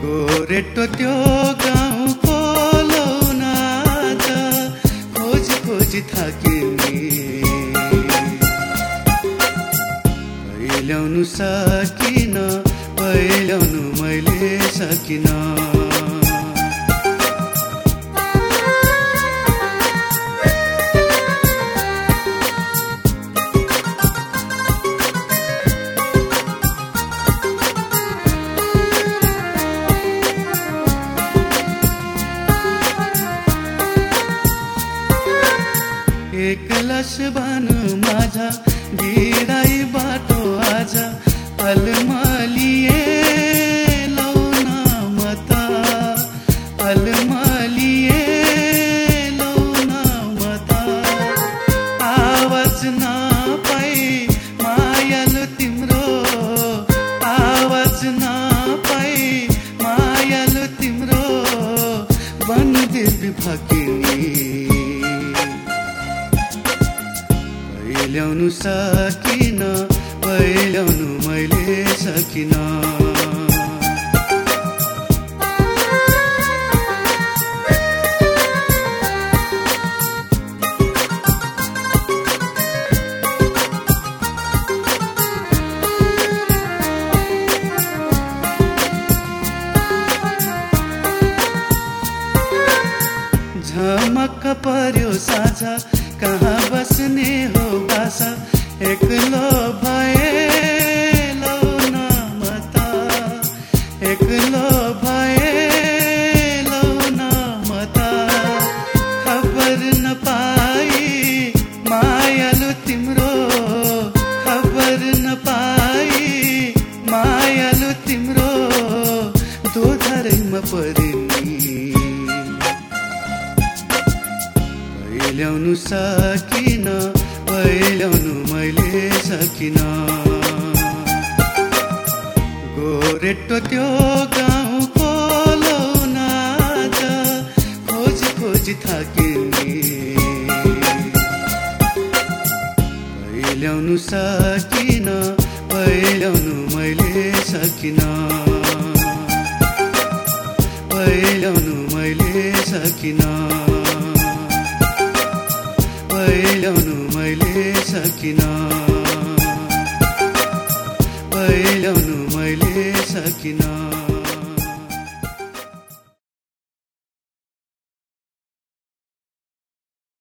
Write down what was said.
गोरेटो त्यो गाउँको लौना त खोजी खोजी थाकिने पहिल्याउनु सकिन पहिल्याउनु मैले सकिन एकलास भानु माझा भिडाई बाटो आज अलमलिए लौना मता अलमलिए लौना मता आवाज नपाई मायालु तिम्रो आवाज नपाई मायालु तिम्रो वनदेवी फकिनी पहिल्याउनु सकिन पहिल्याउनु मैले सकिन झमक्क पर्यो साझा कहाँ बस्ने हो बासा एक्लो भए लौना मता एक्लो भए लौना मता खबर नपाई मायालु तिम्रो खबर नपाई मायालु तिम्रो दोधरैमा परिनी पहिल्याउनु सकिन पहिल्याउनु मैले सकिन गोरेटो त्यो गाउँको लौना त खोजी खोजी थाकिने पहिल्याउनु सकिन पहिल्याउनु मैले सकिन पहिल्याउनु मैले सकिन पहिल्याउनु मैले सकिन पहिल्याउनु मैले सकिन।